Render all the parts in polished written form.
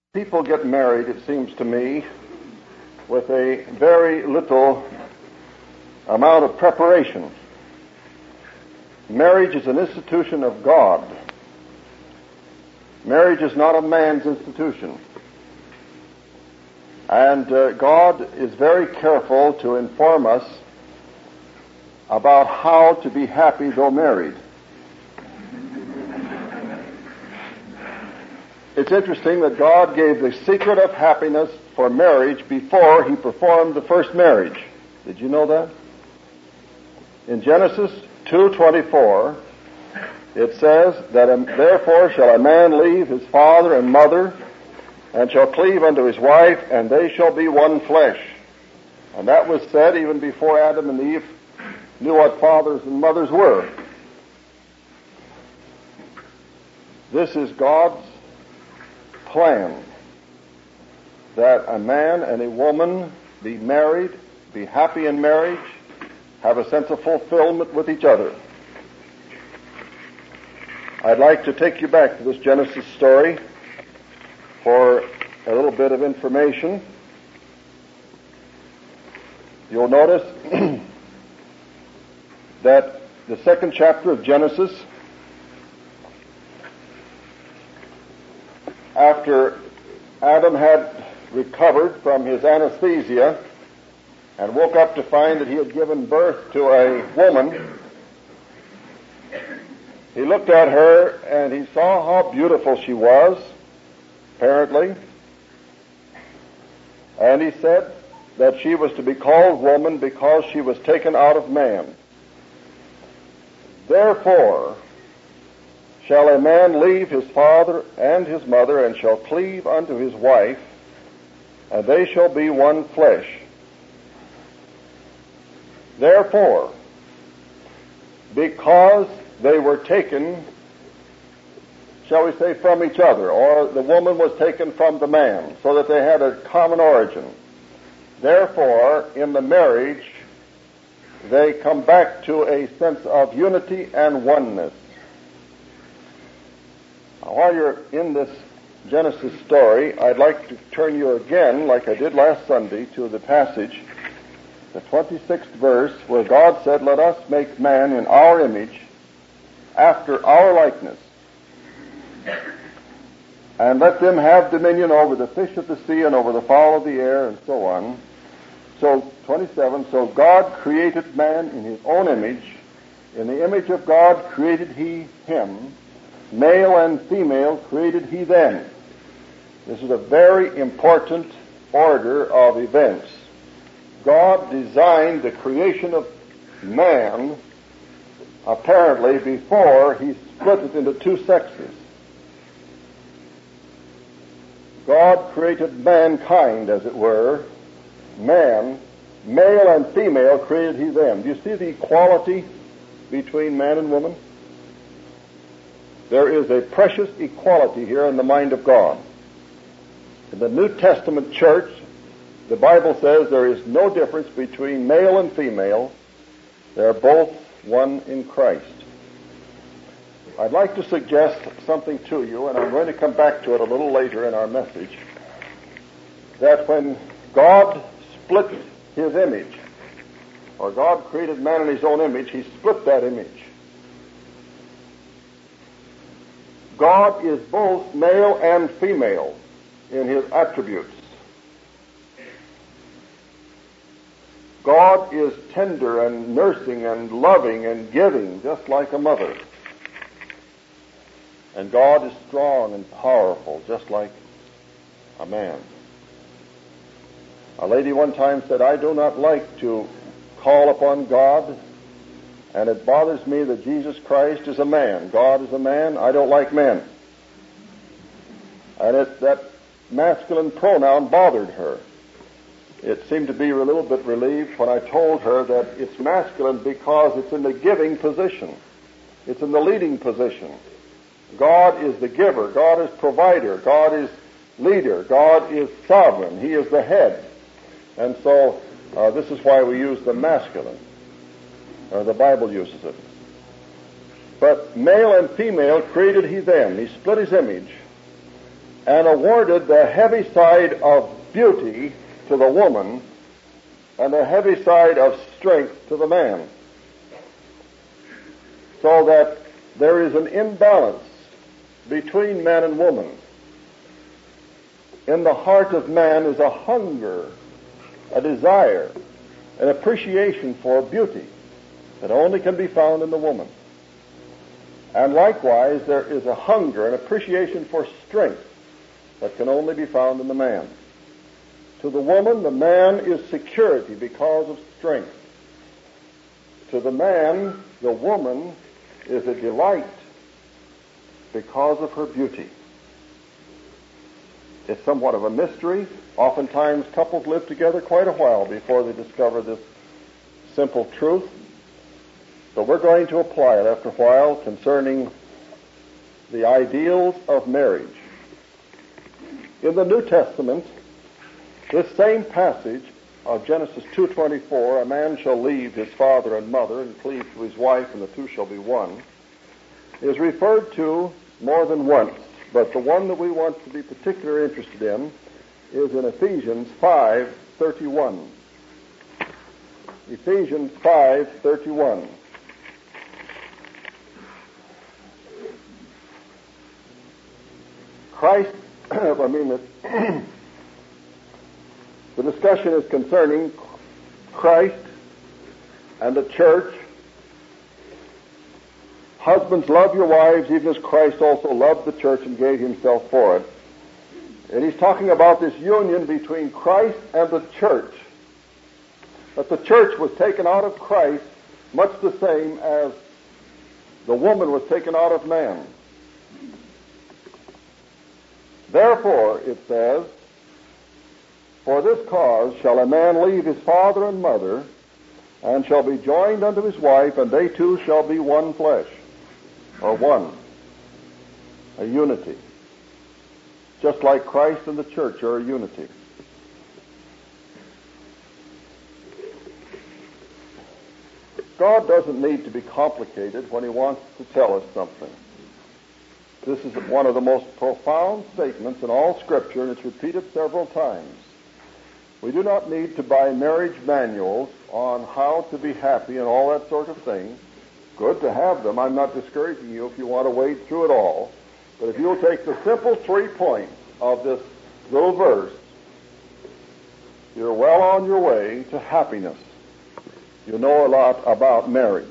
People get married, it seems to me, with a very little amount of preparation. Marriage is an institution of God. Marriage is not a man's institution. And God is very careful to inform us about how to be happy though married. It's interesting that God gave the secret of happiness for marriage before He performed the first marriage. Did you know that? In Genesis 2:24, it says that therefore shall a man leave his father and mother, and shall cleave unto his wife, and they shall be one flesh. And that was said even before Adam and Eve knew what fathers and mothers were. This is God's plan, that a man and a woman be married, be happy in marriage, have a sense of fulfillment with each other. I'd like to take you back to this Genesis story for a little bit of information. You'll notice that the second chapter of Genesis, after Adam had recovered from his anesthesia and woke up to find that he had given birth to a woman, he looked at her and he saw how beautiful she was, apparently, and he said that she was to be called woman because she was taken out of man. Therefore shall a man leave his father and his mother, and shall cleave unto his wife, and they shall be one flesh. Therefore, because they were taken, shall we say, from each other, or the woman was taken from the man, so that they had a common origin. Therefore, in the marriage, they come back to a sense of unity and oneness. Now, while you're in this Genesis story, I'd like to turn you again, like I did last Sunday, to the passage, the 26th verse, where God said, "Let us make man in our image, after our likeness, and let them have dominion over the fish of the sea, and over the fowl of the air," and so on. So, 27, so God created man in His own image. In the image of God created He him. Male and female created He them. This is a very important order of events. God designed the creation of man, apparently, before He split it into two sexes. God created mankind, as it were. Man, male and female, created He them. Do you see the equality between man and woman? There is a precious equality here in the mind of God. In the New Testament church, the Bible says there is no difference between male and female. They're both one in Christ. I'd like to suggest something to you, and I'm going to come back to it a little later in our message, that when God split His image, or God created man in His own image, He split that image. God is both male and female in His attributes. God is tender and nursing and loving and giving, just like a mother. And God is strong and powerful, just like a man. A lady one time said, "I do not like to call upon God, and it bothers me that Jesus Christ is a man. God is a man. I don't like men." And that masculine pronoun bothered her. It seemed to be a little bit relieved when I told her that it's masculine because it's in the giving position. It's in the leading position. God is the giver. God is provider. God is leader. God is sovereign. He is the head. And so this is why we use the masculine. The Bible uses it. But male and female created He them. He split His image. and awarded the heavy side of beauty to the woman and the heavy side of strength to the man, so that there is an imbalance between man and woman. In the heart of man is a hunger, a desire, an appreciation for beauty that only can be found in the woman. And likewise, there is a hunger, an appreciation for strength that can only be found in the man. To the woman, the man is security because of strength. To the man, the woman is a delight because of her beauty. It's somewhat of a mystery. Oftentimes, couples live together quite a while before they discover this simple truth. But we're going to apply it after a while concerning the ideals of marriage. In the New Testament, this same passage of Genesis 2:24, a man shall leave his father and mother and cleave to his wife, and the two shall be one, is referred to more than once. But the one that we want to be particularly interested in is in Ephesians 5:31. Ephesians 5:31. The discussion is concerning Christ and the church. Husbands, love your wives even as Christ also loved the church and gave himself for it. And he's talking about this union between Christ and the church. That the church was taken out of Christ much the same as the woman was taken out of man. Therefore, it says, for this cause shall a man leave his father and mother, and shall be joined unto his wife, and they two shall be one flesh, or one, a unity. Just like Christ and the church are a unity. God doesn't need to be complicated when he wants to tell us something. This is one of the most profound statements in all Scripture, and it's repeated several times. We do not need to buy marriage manuals on how to be happy and all that sort of thing. Good to have them. I'm not discouraging you if you want to wade through it all. But if you'll take the simple 3 points of this little verse, you're well on your way to happiness. You know a lot about marriage.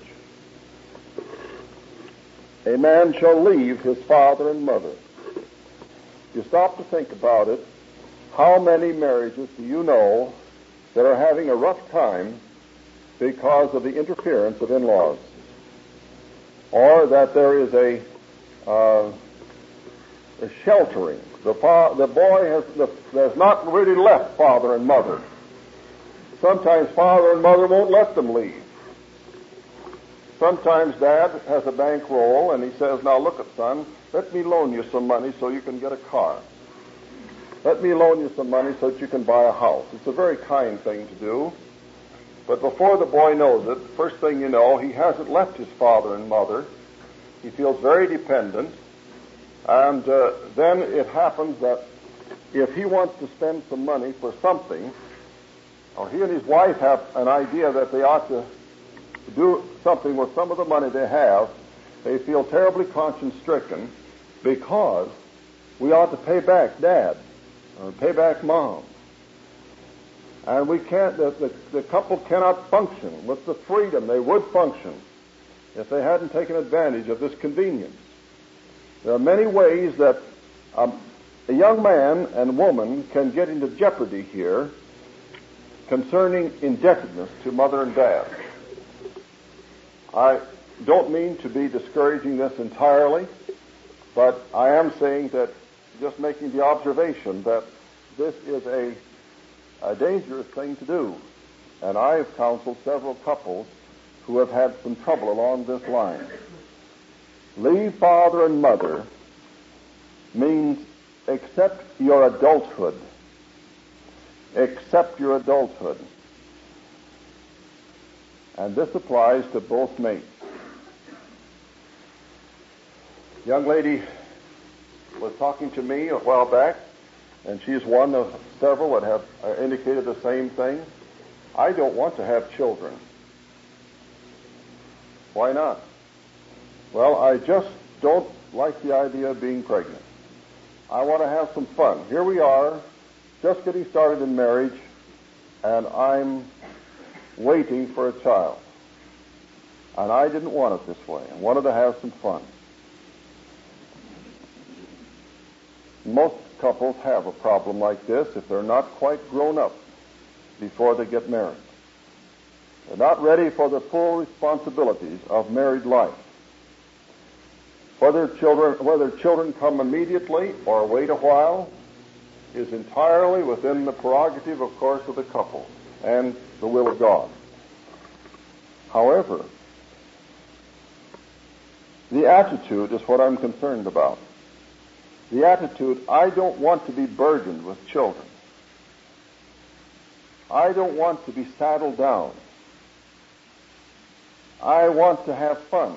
A man shall leave his father and mother. You stop to think about it. How many marriages do you know that are having a rough time because of the interference of in-laws? Or that there is a sheltering. The boy has not really left father and mother. Sometimes father and mother won't let them leave. Sometimes dad has a bankroll and he says, now look at son, let me loan you some money so you can get a car. Let me loan you some money so that you can buy a house. It's a very kind thing to do. But before the boy knows it, first thing you know, he hasn't left his father and mother. He feels very dependent. And then it happens that if he wants to spend some money for something, or he and his wife have an idea that they ought to do something with some of the money they have, they feel terribly conscience-stricken because we ought to pay back dad or pay back mom. And we can't, the couple cannot function with the freedom they would function if they hadn't taken advantage of this convenience. There are many ways that a young man and woman can get into jeopardy here concerning indebtedness to mother and dad. I don't mean to be discouraging this entirely, but I am saying that, just making the observation that this is a dangerous thing to do. And I have counseled several couples who have had some trouble along this line. Leave father and mother means accept your adulthood. Accept your adulthood. And this applies to both mates. Young lady, was talking to me a while back, and she's one of several that have indicated the same thing. I don't want to have children. Why not? Well, I just don't like the idea of being pregnant. I want to have some fun. Here we are, just getting started in marriage, and I'm waiting for a child. And I didn't want it this way. I wanted to have some fun. Most couples have a problem like this if they're not quite grown up before they get married. They're not ready for the full responsibilities of married life. Whether children come immediately or wait a while is entirely within the prerogative, of course, of the couple and the will of God. However, the attitude is what I'm concerned about. The attitude, I don't want to be burdened with children. I don't want to be saddled down. I want to have fun.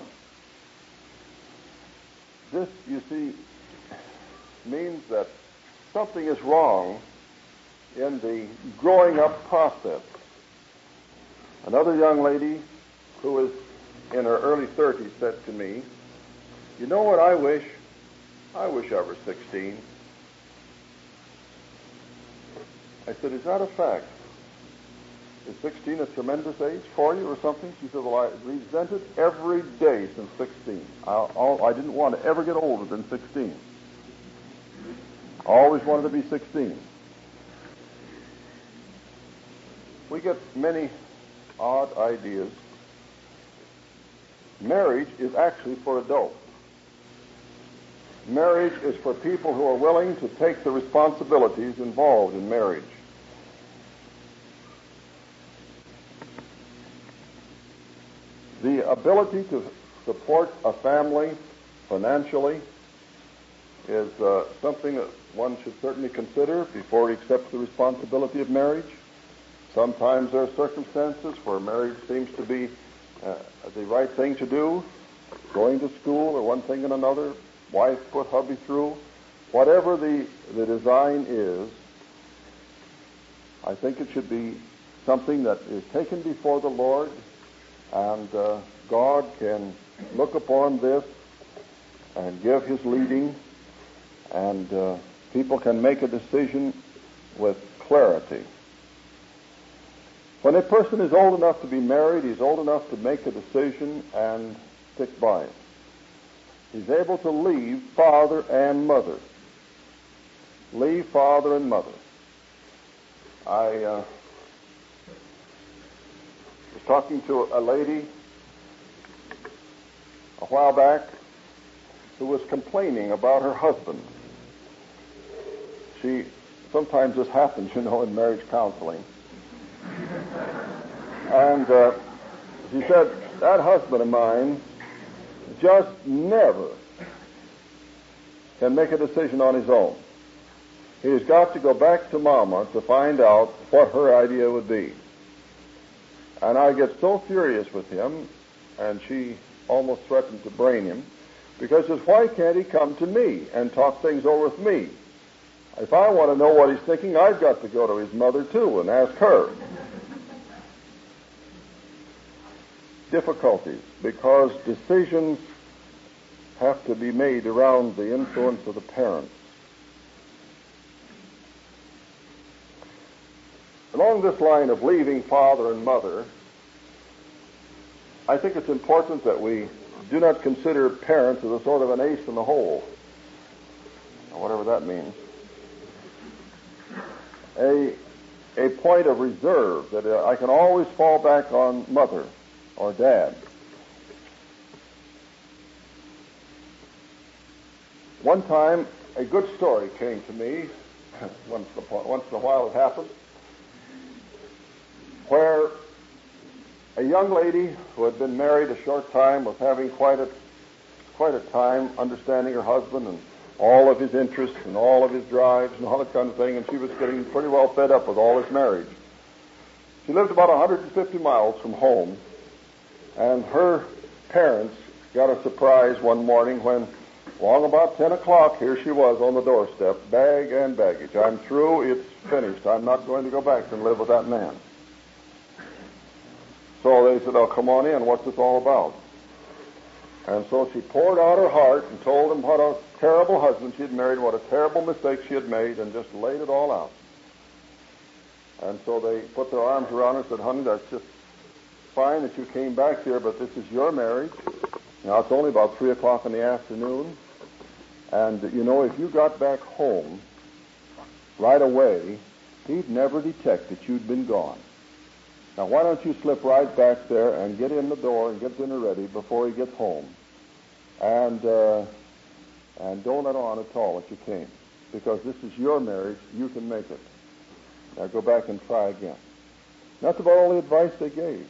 This, you see, means that something is wrong in the growing up process. Another young lady who is in her early 30s said to me, "You know what I wish? I wish I were 16. I said, "Is that a fact? Is 16 a tremendous age for you or something?" She said, "Well, I resented every day since 16. I didn't want to ever get older than 16. I always wanted to be 16. We get many odd ideas. Marriage is actually for adults. Marriage is for people who are willing to take the responsibilities involved in marriage. The ability to support a family financially is something that one should certainly consider before he accepts the responsibility of marriage. Sometimes there are circumstances where marriage seems to be the right thing to do, going to school or one thing and another, wife put hubby through. Whatever the design is, I think it should be something that is taken before the Lord, and God can look upon this and give his leading, and people can make a decision with clarity. When a person is old enough to be married, he's old enough to make a decision and stick by it. He's able to leave father and mother. Leave father and mother. I was talking to a lady a while back who was complaining about her husband. Sometimes this happens, in marriage counseling. And she said, that husband of mine just never can make a decision on his own. He's got to go back to Mama to find out what her idea would be. And I get so furious with him, and she almost threatened to brain him, because she says, why can't he come to me and talk things over with me? If I want to know what he's thinking, I've got to go to his mother too and ask her. Difficulties, because decisions have to be made around the influence of the parents. Along this line of leaving father and mother, I think it's important that we do not consider parents as a sort of an ace in the hole, or whatever that means. A point of reserve that I can always fall back on mother or dad. One time, a good story came to me. Once in a while it happens, where a young lady who had been married a short time was having quite a time understanding her husband and all of his interests and all of his drives and all that kind of thing, and she was getting pretty well fed up with all his marriage. She lived about 150 miles from home, and her parents got a surprise one morning when Along about 10 o'clock, here she was on the doorstep, bag and baggage. I'm through. It's finished. I'm not going to go back and live with that man. So they said, oh, come on in. What's this all about? And so she poured out her heart and told him what a terrible husband she had married, what a terrible mistake she had made, and just laid it all out. And so they put their arms around her and said, honey, that's just fine that you came back here, but this is your marriage. Now, it's only about 3 o'clock in the afternoon. And, you know, if you got back home right away, he'd never detect that you'd been gone. Now, why don't you slip right back there and get in the door and get dinner ready before he gets home? And don't let on at all that you came. Because this is your marriage. You can make it. Now, go back and try again. That's about all the advice they gave.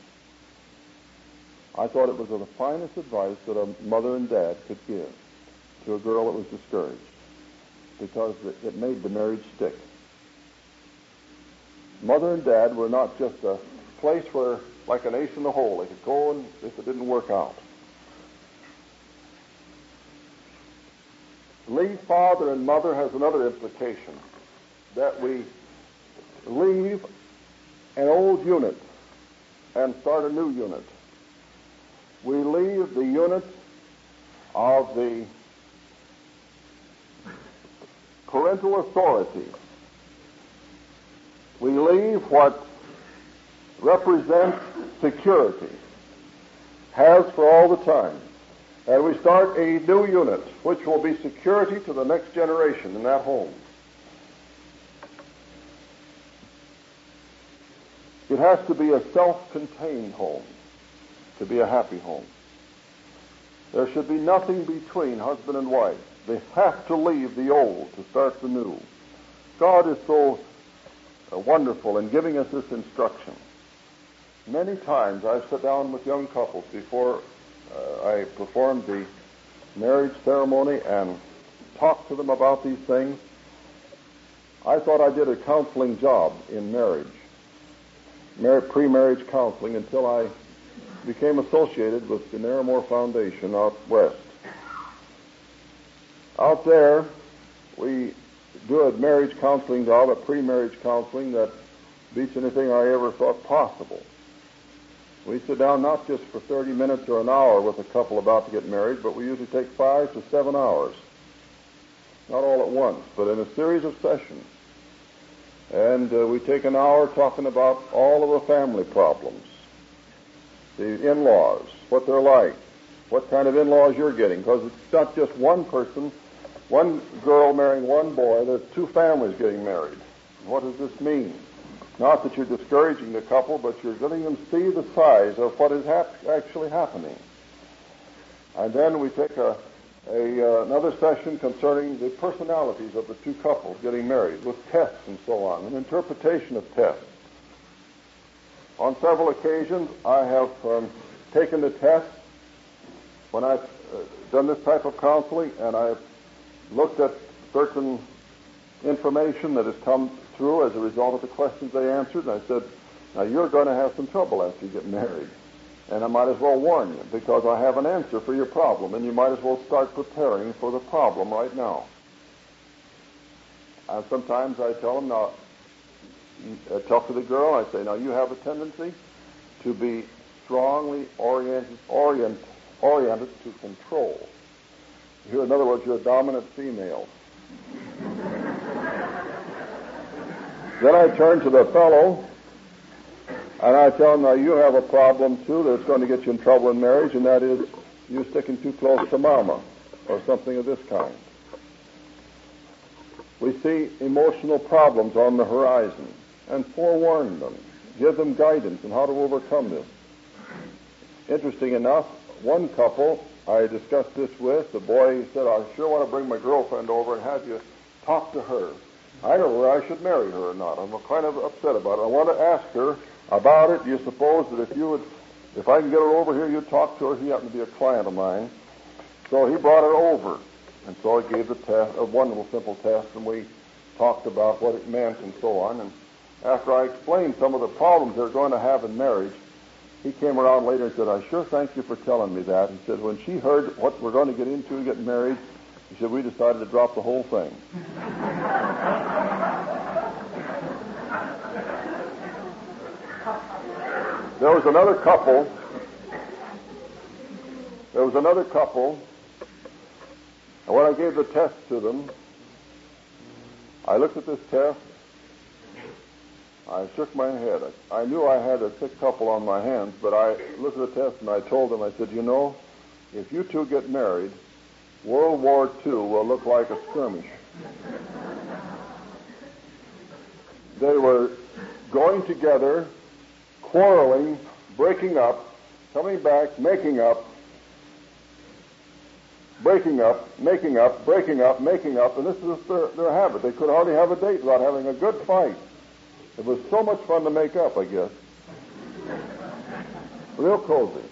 I thought it was the finest advice that a mother and dad could give to a girl that was discouraged, because it made the marriage stick. Mother and dad were not just a place where, like an ace in the hole, they could go and if it didn't work out. Leave father and mother has another implication, that we leave an old unit and start a new unit. We leave the unit of the parental authority. We leave what represents security, has for all the time, and we start a new unit, which will be security to the next generation in that home. It has to be a self-contained home to be a happy home. There should be nothing between husband and wife. They have to leave the old to start the new. God is so wonderful in giving us this instruction. Many times I've sat down with young couples before I performed the marriage ceremony and talked to them about these things. I thought I did a counseling job in marriage, pre-marriage counseling, until I became associated with the Narramore Foundation out west. Out there, we do a marriage counseling job, a pre-marriage counseling that beats anything I ever thought possible. We sit down not just for 30 minutes or an hour with a couple about to get married, but we usually take 5 to 7 hours. Not all at once, but in a series of sessions. And we take an hour talking about all of the family problems, the in-laws, what they're like, what kind of in-laws you're getting, because it's not just one person, one girl marrying one boy, there's 2 families getting married. What does this mean? Not that you're discouraging the couple, but you're letting them see the size of what is actually happening. And then we take another session concerning the personalities of the 2 couples getting married, with tests and so on, an interpretation of tests. On several occasions, I have taken the test when I've done this type of counseling, and I've looked at certain information that has come through as a result of the questions they answered, and I said, now you're going to have some trouble after you get married, and I might as well warn you, because I have an answer for your problem, and you might as well start preparing for the problem right now. And sometimes I tell them, now, I talk to the girl, I say, now you have a tendency to be strongly oriented to control. Here, in other words, you're a dominant female. Then I turn to the fellow, and I tell him, now you have a problem too that's going to get you in trouble in marriage, and that is you sticking too close to mama, or something of this kind. We see emotional problems on the horizon, and forewarn them, give them guidance on how to overcome this. Interesting enough, one couple I discussed this with, the boy said, I sure want to bring my girlfriend over and have you talk to her. I don't know whether I should marry her or not. I'm kind of upset about it. I want to ask her about it. Do you suppose that if I can get her over here, you'd talk to her? He happened to be a client of mine. So he brought her over. And so I gave the test, one little simple test, and we talked about what it meant and so on. And after I explained some of the problems they're going to have in marriage, he came around later and said, I sure thank you for telling me that. He said, when she heard what we're going to get into, get married, He said, we decided to drop the whole thing. There was another couple, and when I gave the test to them, I looked at this test, I shook my head. I knew I had a sick couple on my hands, but I looked at the test and I told them, I said, you know, if you two get married, World War II will look like a skirmish. They were going together, quarreling, breaking up, coming back, making up, breaking up, making up, breaking up, making up, and this is their habit. They could hardly have a date without having a good fight. It was so much fun to make up, I guess. Real cozy.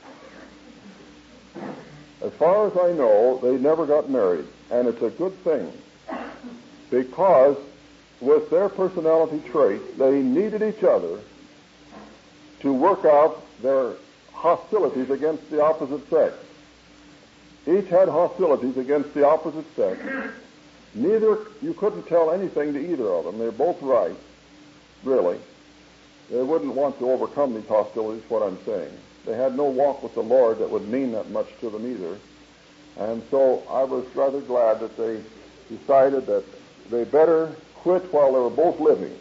As far as I know, they never got married, and it's a good thing, because with their personality traits, they needed each other to work out their hostilities against the opposite sex. Each had hostilities against the opposite sex. You couldn't tell anything to either of them. They're both right, really. They wouldn't want to overcome these hostilities, what I'm saying. They had no walk with the Lord that would mean that much to them either. And so I was rather glad that they decided that they better quit while they were both living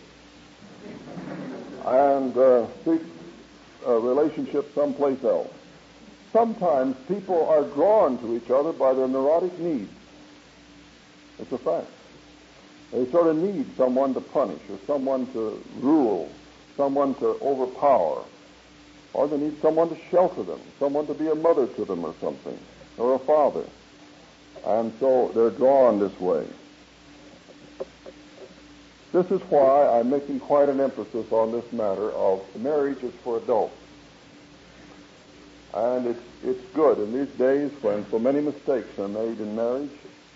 and seek a relationship someplace else. Sometimes people are drawn to each other by their neurotic needs. It's a fact. They sort of need someone to punish or someone to rule, someone to overpower, or they need someone to shelter them, someone to be a mother to them or something, or a father. And so they're drawn this way. This is why I'm making quite an emphasis on this matter of marriage is for adults. And it's good in these days when so many mistakes are made in marriage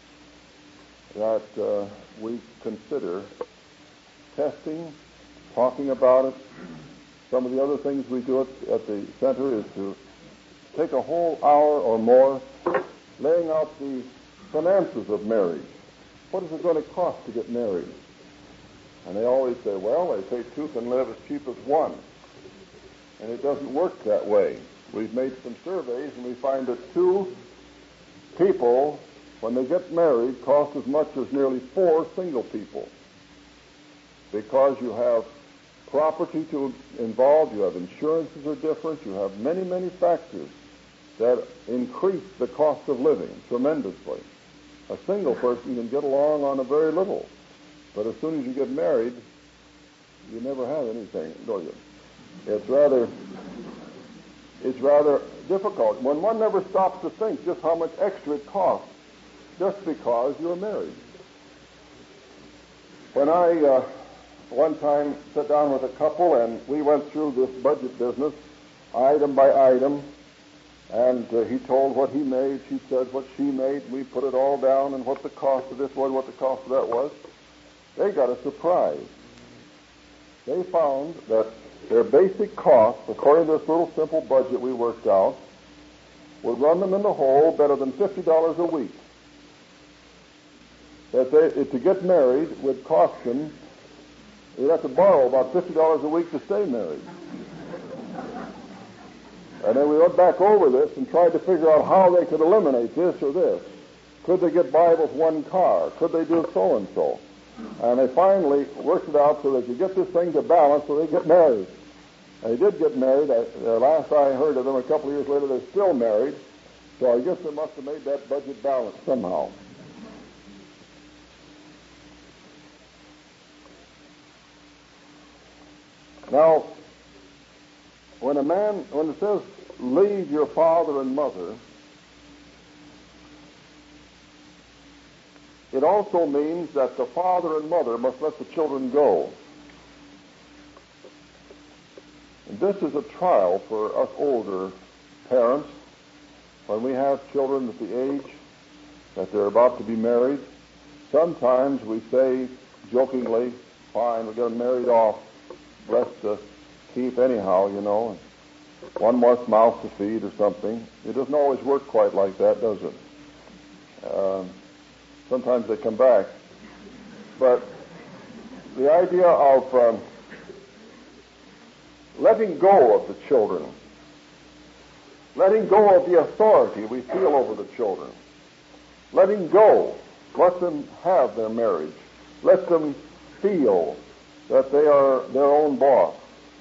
that we consider testing, talking about it. Some of the other things we do at the center is to take a whole hour or more laying out the finances of marriage. What is it going to cost to get married? And they always say, well, they say two can live as cheap as one. And it doesn't work that way. We've made some surveys and we find that two people, when they get married, cost as much as nearly 4 single people. Because you have property to involve, you have insurances are different, you have many, many factors that increase the cost of living tremendously. A single person can get along on a very little, but as soon as you get married, you never have anything, do you? It's rather difficult. When one never stops to think just how much extra it costs just because you're married. When I one time sat down with a couple and we went through this budget business item by item, and he told what he made, she said what she made, we put it all down and what the cost of this was, what the cost of that was. They got a surprise. They found that their basic costs, according to this little simple budget we worked out, would run them in the hole better than $50 a week. That to get married would cost them, they'd have to borrow about $50 a week to stay married. And then we went back over this and tried to figure out how they could eliminate this or this. Could they get by with one car? Could they do so-and-so? And they finally worked it out so they could get this thing to balance so they get married. And they did get married. Last I heard of them, a couple of years later, they're still married. So I guess they must have made that budget balance somehow. Now, when it says, leave your father and mother, it also means that the father and mother must let the children go. And this is a trial for us older parents when we have children at the age that they're about to be married. Sometimes we say jokingly, fine, we'll get them married off, rest to keep anyhow, you know, one more mouth to feed or something. It doesn't always work quite like that, does it? sometimes they come back. But the idea of letting go of the children, letting go of the authority we feel over the children, letting go, let them have their marriage, let them feel that they are their own boss.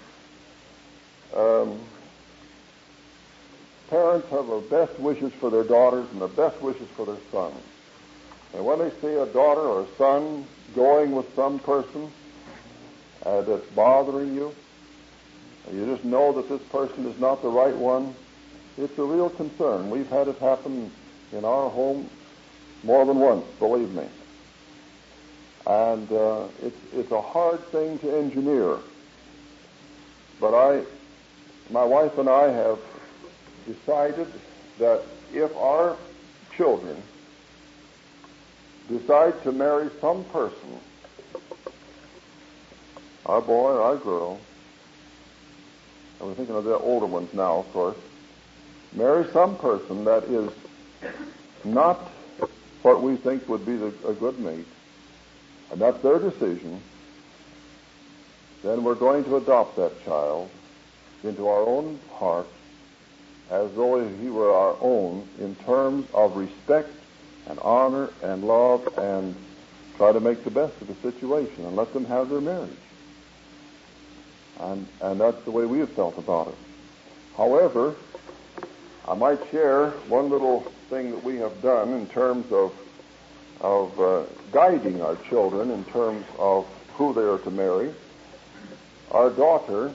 Parents have the best wishes for their daughters and the best wishes for their sons. And when they see a daughter or a son going with some person that's bothering you, and you just know that this person is not the right one, it's a real concern. We've had it happen in our home more than once, believe me. And it's a hard thing to engineer. But my wife and I have decided that if our children decide to marry some person, our boy or our girl, and we're thinking of the older ones now, of course, marry some person that is not what we think would be a good mate, and that's their decision, then we're going to adopt that child into our own heart as though he were our own, in terms of respect and honor and love, and try to make the best of the situation and let them have their marriage. And that's the way we have felt about it. However, I might share one little thing that we have done in terms of guiding our children in terms of who they are to marry. Our daughter,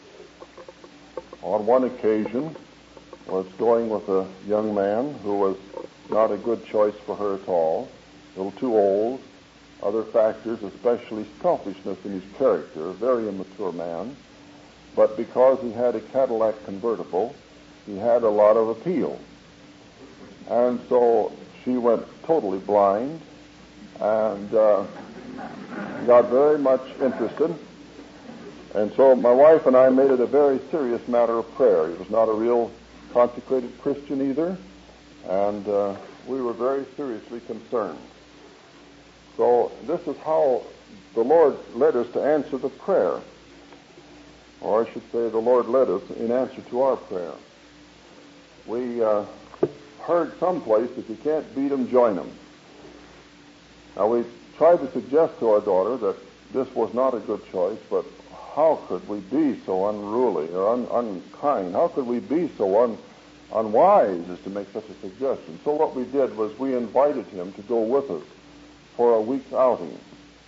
on one occasion, was going with a young man who was not a good choice for her at all, a little too old, other factors, especially selfishness in his character, a very immature man. But because he had a Cadillac convertible, he had a lot of appeal. And so she went totally blind and got very much interested. And so my wife and I made it a very serious matter of prayer. He was not a real consecrated Christian either, and we were very seriously concerned. So this is how the Lord led us to answer the prayer. Or I should say the Lord led us in answer to our prayer. We heard someplace that you can't beat them, join them. Now we tried to suggest to our daughter that this was not a good choice, but how could we be so unruly or unkind? How could we be so unwise as to make such a suggestion? So what we did was we invited him to go with us for a week's outing.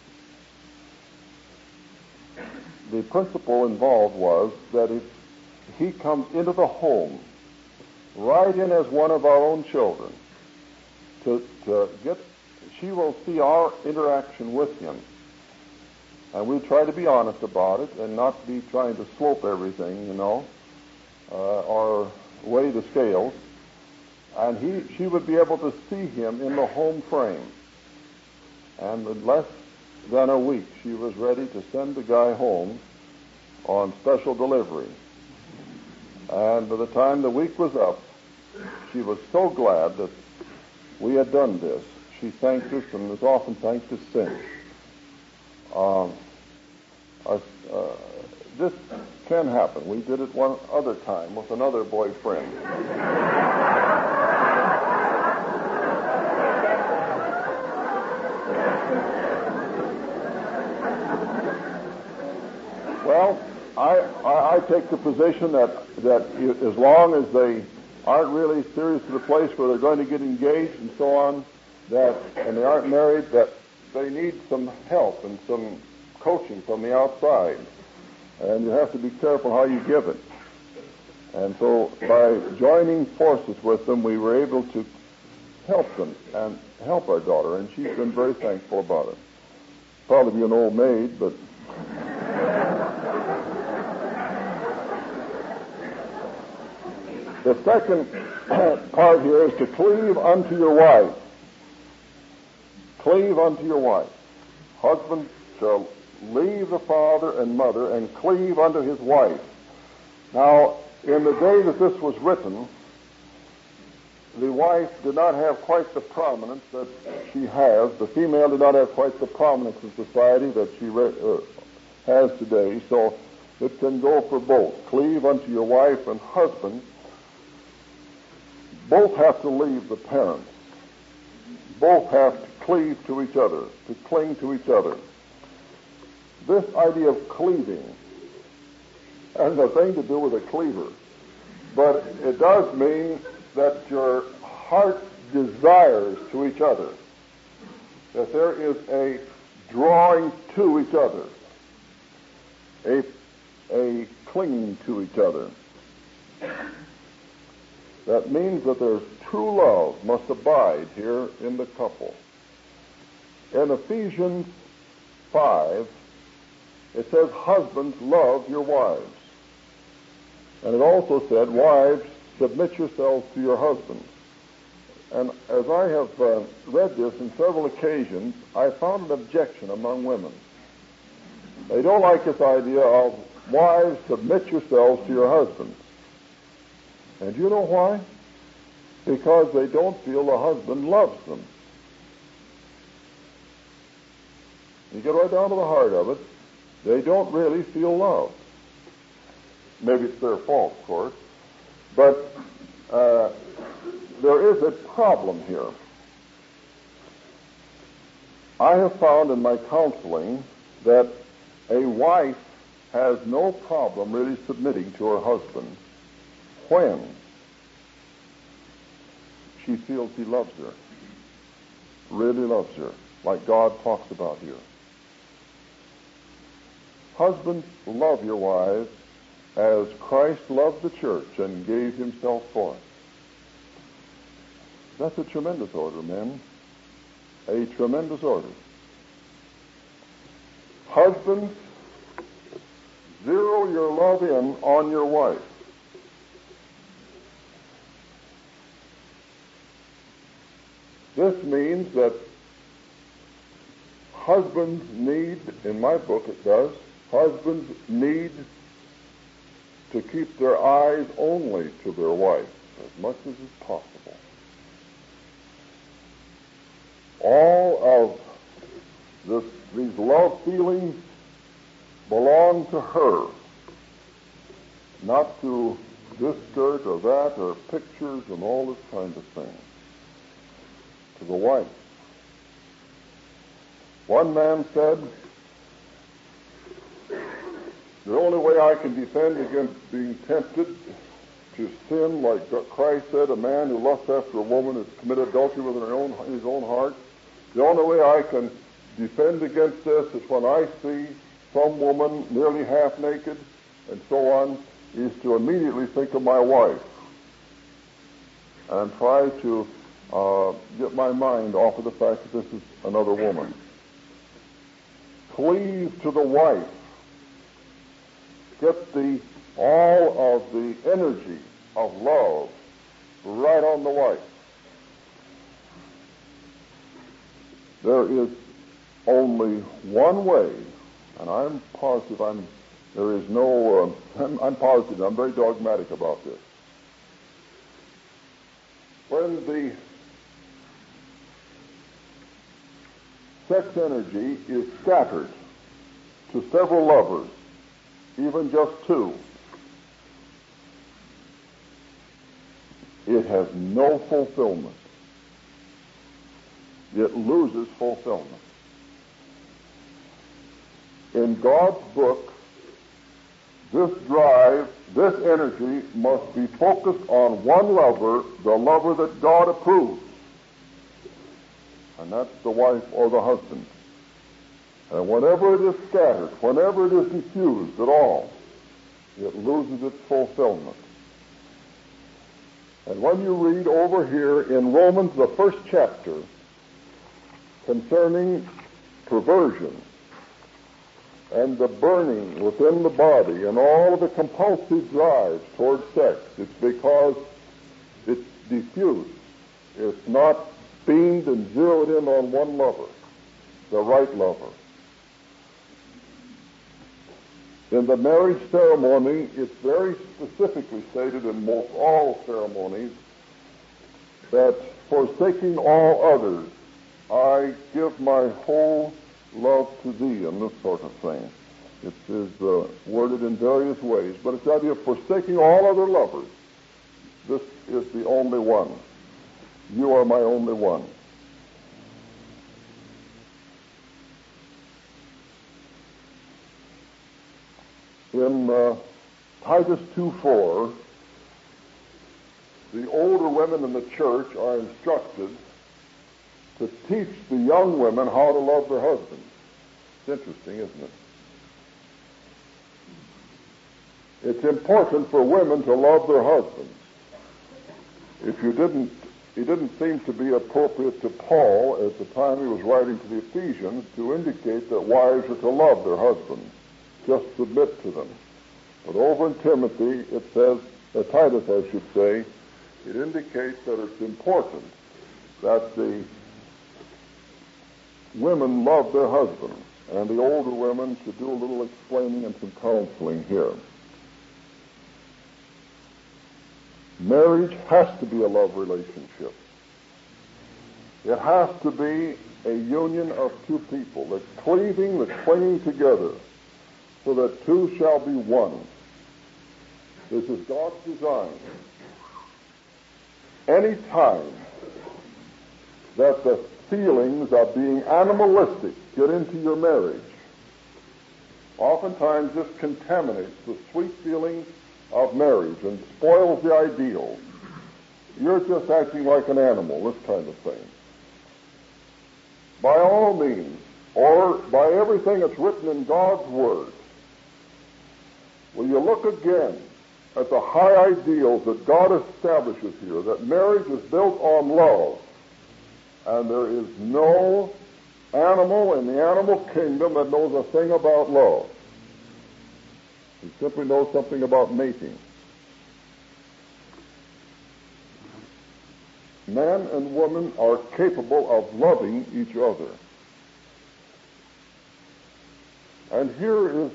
The principle involved was that if he comes into the home, right in as one of our own children, she will see our interaction with him. And we try to be honest about it and not be trying to slope everything, or weigh the scales. And she would be able to see him in the home frame. And in less than a week, she was ready to send the guy home on special delivery. And by the time the week was up, she was so glad that we had done this. She thanked us and has often thanked us since. This can happen. We did it one other time with another boyfriend. Well, I take the position that as long as they aren't really serious to the place where they're going to get engaged and so on, and they aren't married, that they need some help and some coaching from the outside. And you have to be careful how you give it. And so by joining forces with them, we were able to help them and help our daughter, and she's been very thankful about it. Probably an old maid, but... The second part here is to cleave unto your wife. Cleave unto your wife. Husband shall leave the father and mother and cleave unto his wife. Now, in the day that this was written, the wife did not have quite the prominence that she has. The female did not have quite the prominence in society that she has today. So it can go for both. Cleave unto your wife, and husband. Both have to leave the parents. Both have to cleave to each other, to cling to each other. This idea of cleaving has nothing to do with a cleaver, but it does mean that your heart desires to each other, that there is a drawing to each other, a clinging to each other. That means that there's true love must abide here in the couple. In Ephesians 5, it says, husbands, love your wives. And it also said, wives, submit yourselves to your husbands. And as I have read this on several occasions, I found an objection among women. They don't like this idea of, wives, submit yourselves to your husbands. And do you know why? Because they don't feel the husband loves them. You get right down to the heart of it, they don't really feel loved. Maybe it's their fault, of course, but there is a problem here. I have found in my counseling that a wife has no problem really submitting to her husband when she feels he loves her, really loves her, like God talks about here. Husbands, love your wives as Christ loved the church and gave himself for it. That's a tremendous order, men. A tremendous order. Husbands, zero your love in on your wife. This means that husbands need, in my book it does, husbands need to keep their eyes only to their wife as much as is possible. All of these love feelings belong to her, not to this skirt or that or pictures and all this kind of thing. To the wife. One man said, the only way I can defend against being tempted to sin, like Christ said, a man who lusts after a woman has committed adultery within his own heart. The only way I can defend against this is when I see some woman nearly half naked and so on, is to immediately think of my wife and try to get my mind off of the fact that this is another woman. Cleave to the wife. Get all of the energy of love right on the wife. There is only one way, and I'm positive I'm positive, I'm very dogmatic about this. When the sex energy is scattered to several lovers, even just two, it has no fulfillment. It loses fulfillment. In God's book, this drive, this energy must be focused on one lover, the lover that God approves. And that's the wife or the husband. And whenever it is scattered, whenever it is diffused at all, it loses its fulfillment. And when you read over here in Romans, the first chapter, concerning perversion and the burning within the body and all of the compulsive drives toward sex, it's because it's diffused. It's not beamed and zeroed in on one lover, the right lover. In the marriage ceremony, it's very specifically stated in most all ceremonies that forsaking all others, I give my whole love to thee, and this sort of thing. It is worded in various ways, but it's the idea of forsaking all other lovers. This is the only one. You are my only one. In Titus 2:4, the older women in the church are instructed to teach the young women how to love their husbands. It's interesting, isn't it? It's important for women to love their husbands. It didn't seem to be appropriate to Paul at the time he was writing to the Ephesians to indicate that wives are to love their husbands, just submit to them. But over in Timothy, it says, Titus I should say, it indicates that it's important that the women love their husbands, and the older women should do a little explaining and some counseling here. Marriage has to be a love relationship. It has to be a union of two people, the cleaving, the clinging together, so that two shall be one. This is God's design. Any time that the feelings of being animalistic get into your marriage, oftentimes this contaminates the sweet feelings of marriage and spoils the ideal. You're just acting like an animal, this kind of thing. By all means, or by everything that's written in God's Word, will you look again at the high ideals that God establishes here, that marriage is built on love, and there is no animal in the animal kingdom that knows a thing about love. He simply knows something about mating. Man and woman are capable of loving each other. And here is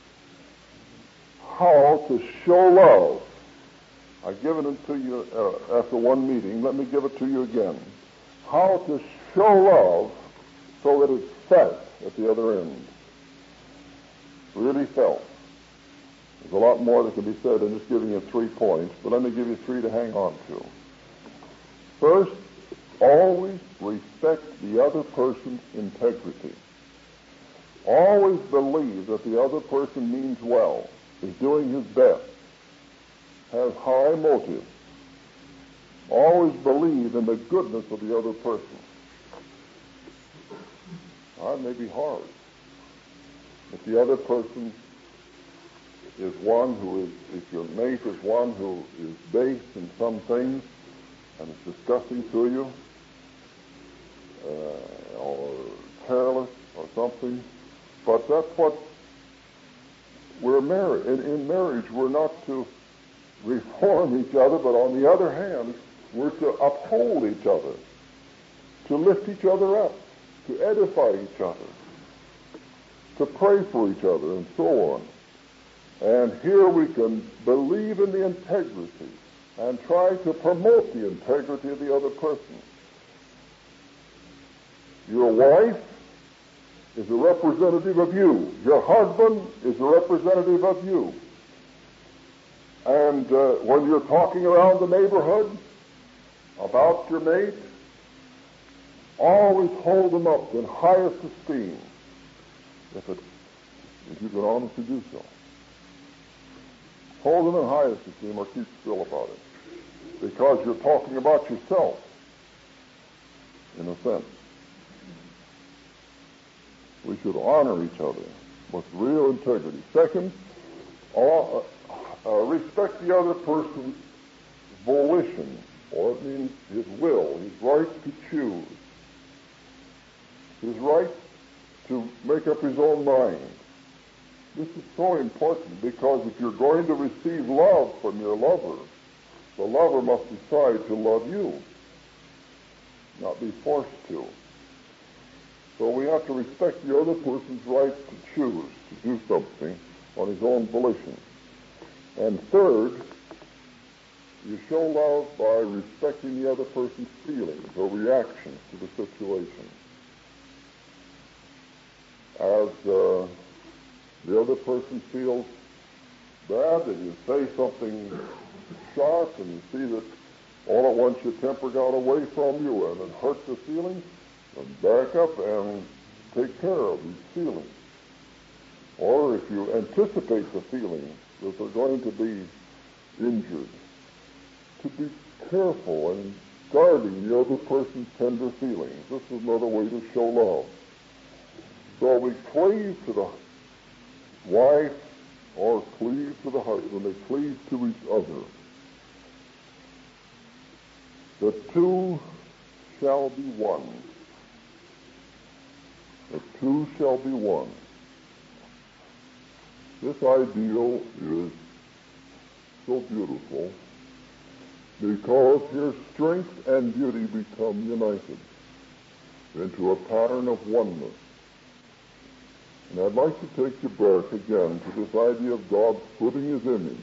how to show love. I've given it to you after one meeting. Let me give it to you again. How to show love so that it's felt at the other end. Really felt. There's a lot more that can be said in just giving you 3 points, but let me give you 3 to hang on to. First, always respect the other person's integrity. Always believe that the other person means well, is doing his best, has high motives. Always believe in the goodness of the other person. It may be hard, but the other person is one who is, if your mate is one who is base in some things and is disgusting to you, or careless or something, but that's what we're married. In marriage, we're not to reform each other, but on the other hand, we're to uphold each other, to lift each other up, to edify each other, to pray for each other, and so on. And here we can believe in the integrity and try to promote the integrity of the other person. Your wife is a representative of you. Your husband is a representative of you. And when you're talking around the neighborhood about your mate, always hold them up in highest esteem if you can honestly do so. Hold them in highest esteem or keep still about it. Because you're talking about yourself, in a sense. We should honor each other with real integrity. Second, respect the other person's volition, or it means his will, his right to choose, his right to make up his own mind. This is so important because if you're going to receive love from your lover, the lover must decide to love you, not be forced to. So we have to respect the other person's right to choose to do something on his own volition. And third, You show love by respecting the other person's feelings or reactions to the situation. As the other person feels bad, and you say something sharp, and you see that all at once your temper got away from you and it hurt the feelings, then back up and take care of these feelings. Or if you anticipate the feelings that they're going to be injured, to be careful in guarding the other person's tender feelings. This is another way to show love. So we cleave to the wife or cleave to the husband. They cleave to each other. The two shall be one. The two shall be one. This ideal is so beautiful because here strength and beauty become united into a pattern of oneness. And I'd like to take you back again to this idea of God splitting his image.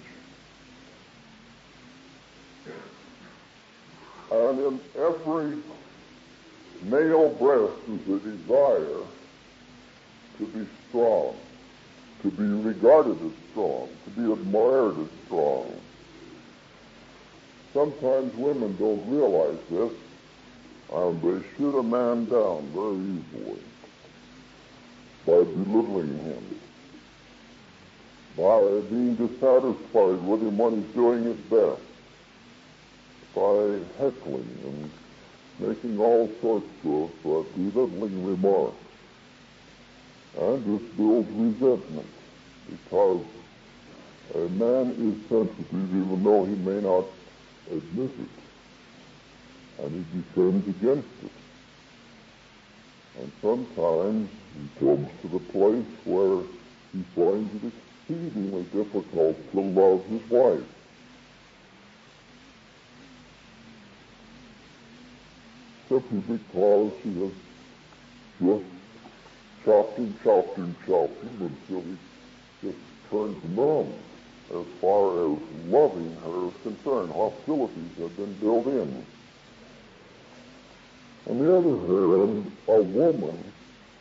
And in every male breast is a desire to be strong, to be regarded as strong, to be admired as strong. Sometimes women don't realize this, and they shoot a man down very easily by belittling him, by being dissatisfied with him when he's doing his best, by heckling and making all sorts of belittling remarks. And this builds resentment, because a man is sensitive even though he may not admit it, and he defends against it. And sometimes he comes to the place where he finds it exceedingly difficult to love his wife. Simply because he has just chopped him until he just turns numb as far as loving her is concerned. Hostilities have been built in. On the other hand, a woman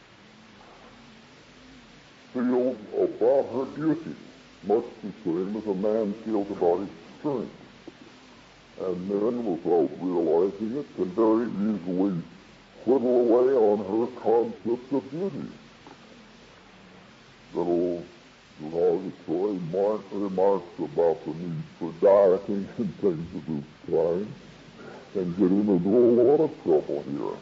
feels about her beauty much the same as a man feels about his strength. And men, without realizing it, can very easily whittle away on her concept of beauty. Little derogatory remarks about the need for dieting and things of this kind can get into a lot of trouble here.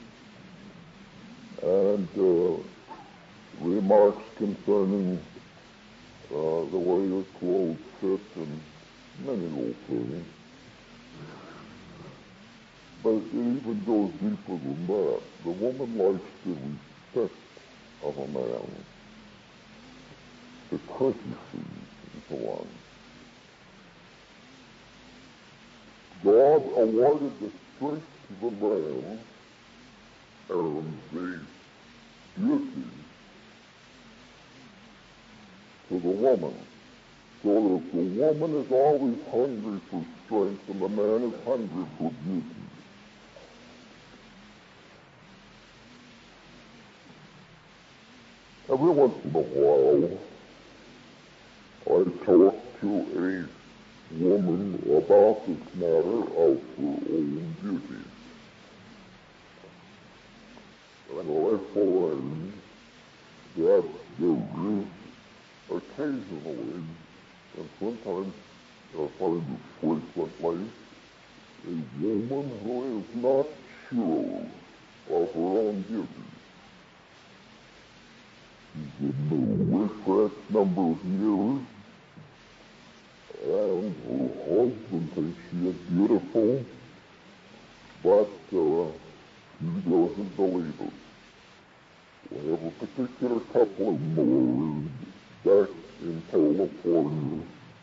And remarks concerning the way your clothes fit and many little things. But it even goes deeper than that. The woman likes the respect of a man, the courtesy, and so on. God awarded the strength to the man and the beauty to the woman. So that the woman is always hungry for strength and the man is hungry for beauty. Every once in a while, I talk to a woman about this matter of her own beauty. And I find that there is occasionally, and sometimes I find it frequently, a woman who is not sure of her own beauty. She's been with for X number of years, and her husband thinks she is beautiful, but she doesn't believe it. We have a particular couple of boys back in California.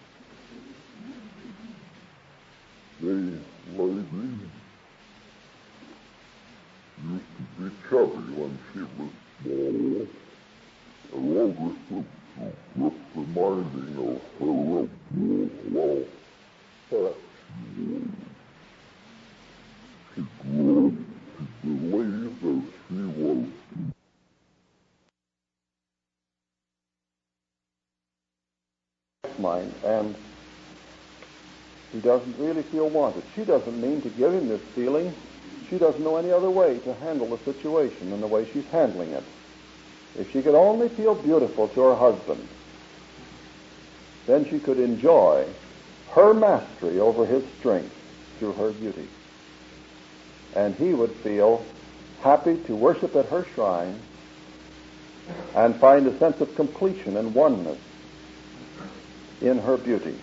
The lady used to be chubby when she was small. Her older sister just reminding of her of well, fat she wife's mind, and he doesn't really feel wanted. She doesn't mean to give him this feeling. She doesn't know any other way to handle the situation than the way she's handling it. If she could only feel beautiful to her husband, then she could enjoy her mastery over his strength through her beauty. And he would feel happy to worship at her shrine and find a sense of completion and oneness in her beauty.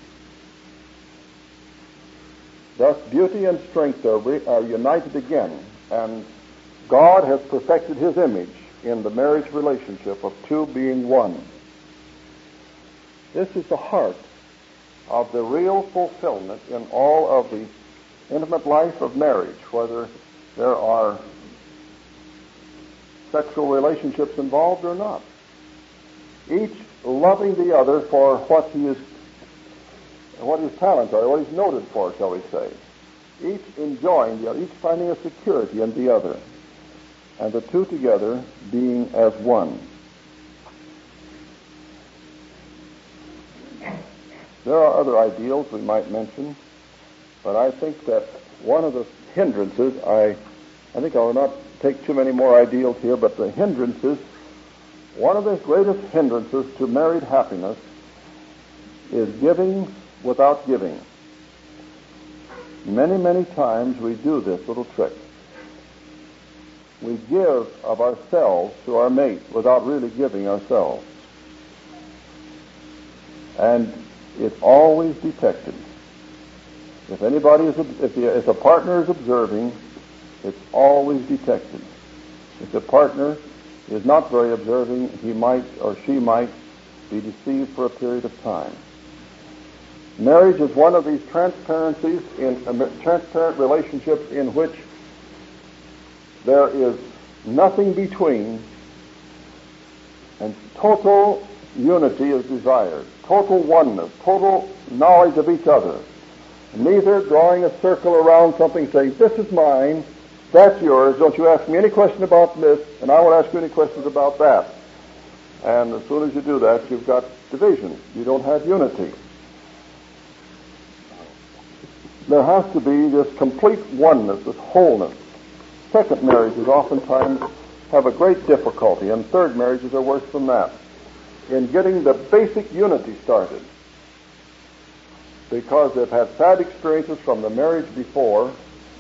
Thus, beauty and strength are united again, and God has perfected his image in the marriage relationship of two being one. This is the heart of the real fulfillment in all of the intimate life of marriage, whether there are sexual relationships involved or not. Each loving the other for what his talents are, what he's noted for, shall we say. Each enjoying the other, each finding a security in the other, and the two together being as one. There are other ideals we might mention, but I think that one of the hindrances, I think I will not take too many more ideals here, but the hindrances, one of the greatest hindrances to married happiness is giving without giving. Many, many times we do this little trick. We give of ourselves to our mate without really giving ourselves. And it's always detected. If a partner is observing, it's always detected. If the partner is not very observing, he might or she might be deceived for a period of time. Marriage is one of these transparent relationships in which there is nothing between, and total unity is desired, total oneness, total knowledge of each other. Neither drawing a circle around something saying, this is mine, that's yours, don't you ask me any question about this, and I won't ask you any questions about that. And as soon as you do that, you've got division. You don't have unity. There has to be this complete oneness, this wholeness. Second marriages oftentimes have a great difficulty, and third marriages are worse than that, in getting the basic unity started. Because they've had sad experiences from the marriage before,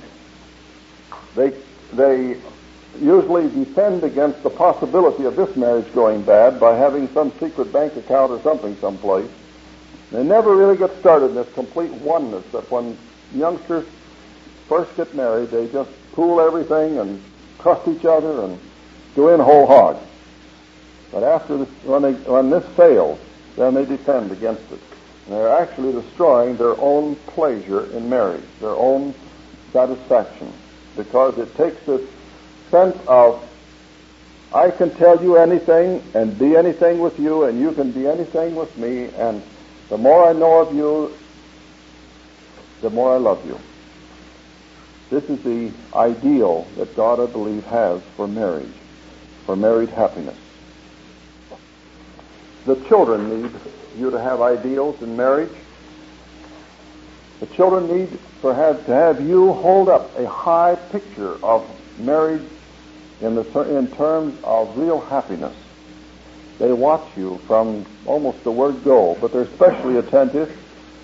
they usually defend against the possibility of this marriage going bad by having some secret bank account or something someplace. They never really get started in this complete oneness that when youngsters first get married, they just pool everything and trust each other and go in whole hog. But after this, when this fails, then they defend against it. And they're actually destroying their own pleasure in marriage, their own satisfaction, because it takes this sense of, I can tell you anything and be anything with you, and you can be anything with me, and the more I know of you, the more I love you. This is the ideal that God, I believe, has for marriage, for married happiness. The children need you to have ideals in marriage. The children need to have you hold up a high picture of marriage in terms of real happiness. They watch you from almost the word go, but they're especially attentive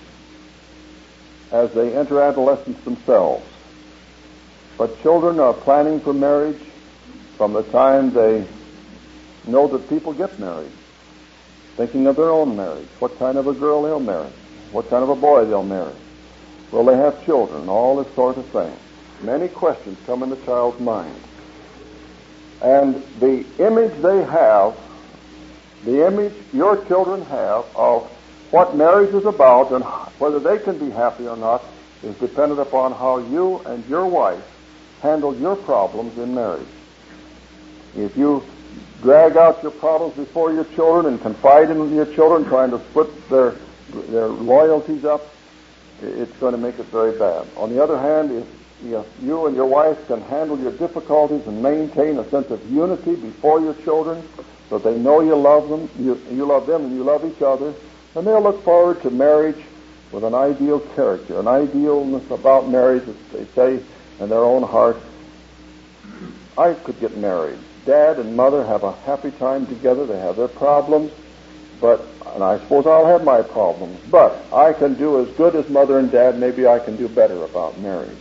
as they enter adolescence themselves. But children are planning for marriage from the time they know that people get married, thinking of their own marriage, what kind of a girl they'll marry, what kind of a boy they'll marry. Will they have children? All this sort of thing. Many questions come in the child's mind. And the image they have, the image your children have of what marriage is about and whether they can be happy or not is dependent upon how you and your wife handle your problems in marriage. If you drag out your problems before your children and confide in your children, trying to split their loyalties up, it's going to make it very bad. On the other hand, if you and your wife can handle your difficulties and maintain a sense of unity before your children, so they know you love them, you love them and you love each other, And they'll look forward to marriage with an ideal character, an idealness about marriage, as they say in their own heart. I could get married. Dad and mother have a happy time together. They have their problems, and I suppose I'll have my problems, but I can do as good as mother and dad. Maybe I can do better about marriage.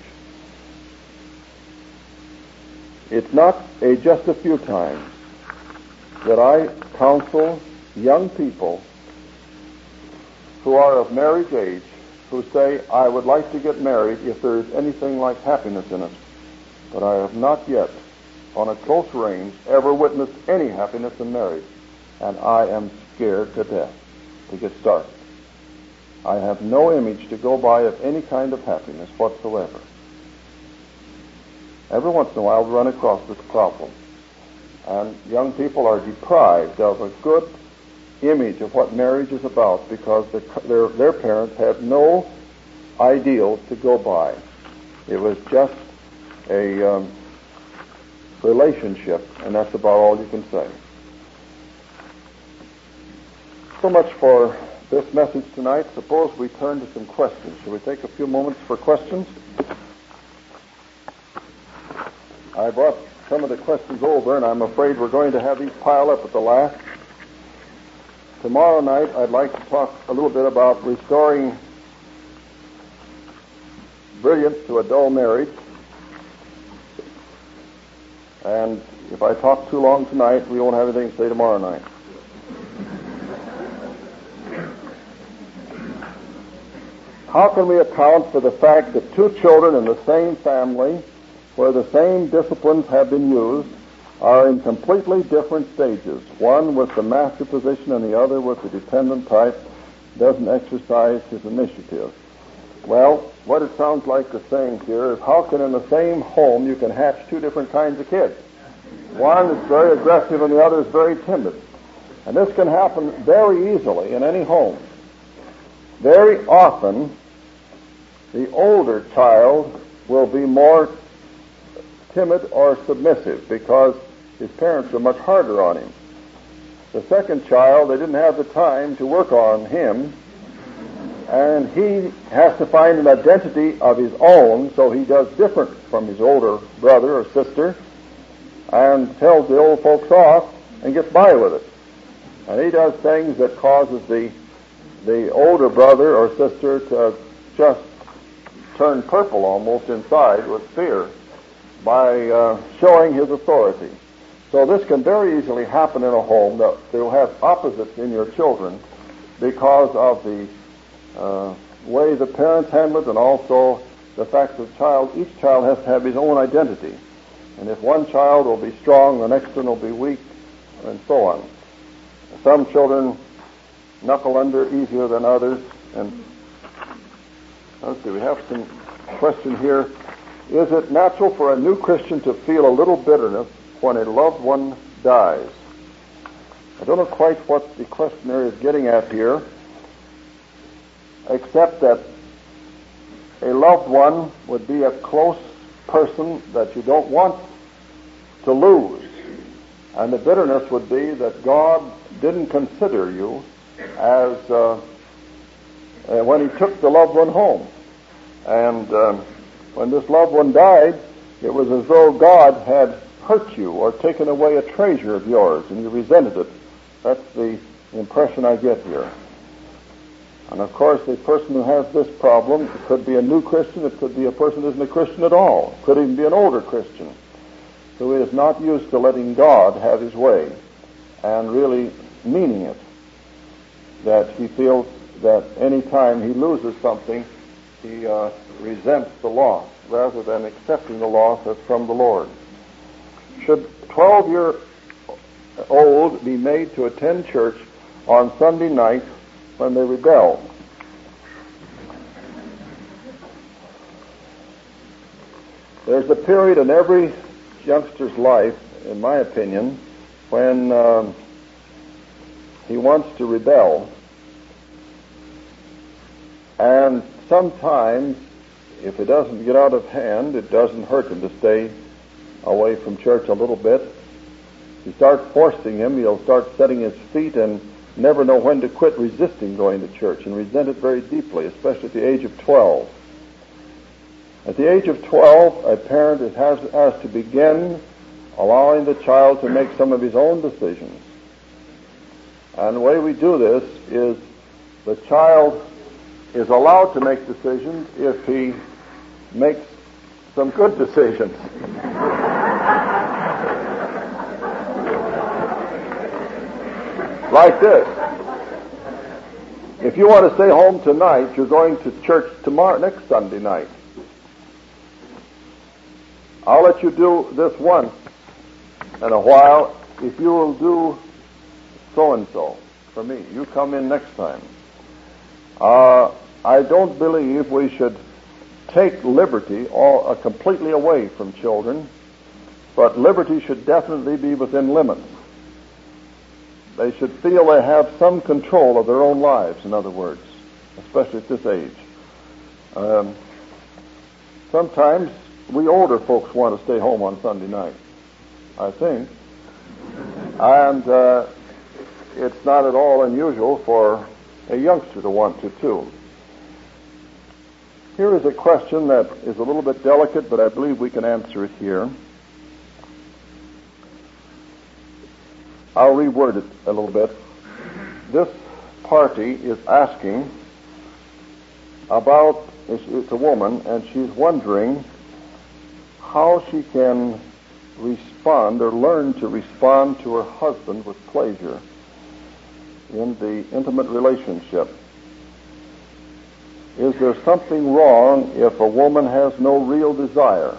It's not just a few times that I counsel young people who are of marriage age who say, I would like to get married if there is anything like happiness in it. But I have not yet, on a close range, ever witnessed any happiness in marriage. And I am scared to death to get started. I have no image to go by of any kind of happiness whatsoever. Every once in a while we run across this problem. And young people are deprived of a good image of what marriage is about because their parents had no ideals to go by. It was just a relationship, and that's about all you can say. So much for this message tonight. Suppose we turn to some questions. Shall we take a few moments for questions? I brought some of the questions over, and I'm afraid we're going to have these pile up at the last. Tomorrow night, I'd like to talk a little bit about restoring brilliance to a dull marriage. And if I talk too long tonight, we won't have anything to say tomorrow night. How can we account for the fact that two children in the same family, where the same disciplines have been used, are in completely different stages? One with the master position and the other with the dependent type doesn't exercise his initiative. Well, what it sounds like the saying here is, how can in the same home you can hatch two different kinds of kids? One is very aggressive and the other is very timid. And this can happen very easily in any home. Very often, the older child will be more timid or submissive because his parents are much harder on him. The second child, they didn't have the time to work on him, and he has to find an identity of his own, so he does different from his older brother or sister and tells the old folks off and gets by with it. And he does things that causes the older brother or sister to just turn purple almost inside with fear by showing his authority. So this can very easily happen in a home, that you'll have opposites in your children because of the way the parents handle it, and also the fact that each child has to have his own identity. And if one child will be strong, the next one will be weak, and so on. Some children knuckle under easier than others. And let's see, we have some question here. Is it natural for a new Christian to feel a little bitterness when a loved one dies? I don't know quite what the questioner is getting at here, except that a loved one would be a close person that you don't want to lose. And the bitterness would be that God didn't consider you as when he took the loved one home. And when this loved one died, it was as though God had hurt you or taken away a treasure of yours, and you resented it. That's the impression I get here. And of course, the person who has this problem, it could be a new Christian, it could be a person who isn't a Christian at all, it could even be an older Christian who is not used to letting God have his way and really meaning it, that he feels that any time he loses something, he resents the loss rather than accepting the loss as from the Lord. Should 12-year-old be made to attend church on Sunday night when they rebel? There's a period in every youngster's life, in my opinion, when he wants to rebel. And sometimes, if it doesn't get out of hand, it doesn't hurt him to stay away from church a little bit. If you start forcing him, he'll start setting his feet and never know when to quit resisting going to church and resent it very deeply, especially at the age of 12. At the age of 12, a parent has to begin allowing the child to make some of his own decisions. And the way we do this is the child is allowed to make decisions if he makes some good decisions. Like this. If you want to stay home tonight, you're going to church next Sunday night. I'll let you do this once in a while if you will do so-and-so for me. You come in next time. I don't believe we should take liberty completely away from children, but liberty should definitely be within limits. They should feel they have some control of their own lives, in other words, especially at this age. Sometimes we older folks want to stay home on Sunday night, I think. And it's not at all unusual for a youngster to want to, too. Here is a question that is a little bit delicate, but I believe we can answer it here. I'll reword it a little bit. This party is asking about, it's a woman, and she's wondering how she can respond or learn to respond to her husband with pleasure in the intimate relationship. Is there something wrong if a woman has no real desire?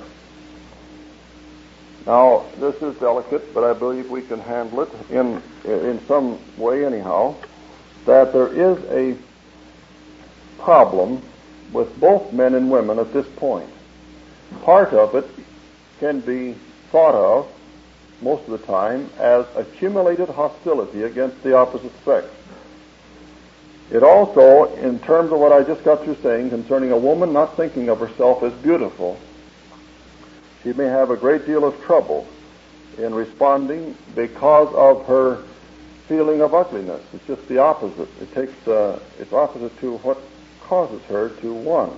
Now, this is delicate, but I believe we can handle it in some way anyhow, that there is a problem with both men and women at this point. Part of it can be thought of, most of the time, as accumulated hostility against the opposite sex. It also, in terms of what I just got through saying concerning a woman not thinking of herself as beautiful, she may have a great deal of trouble in responding because of her feeling of ugliness. It's just the opposite. It's opposite to what causes her to want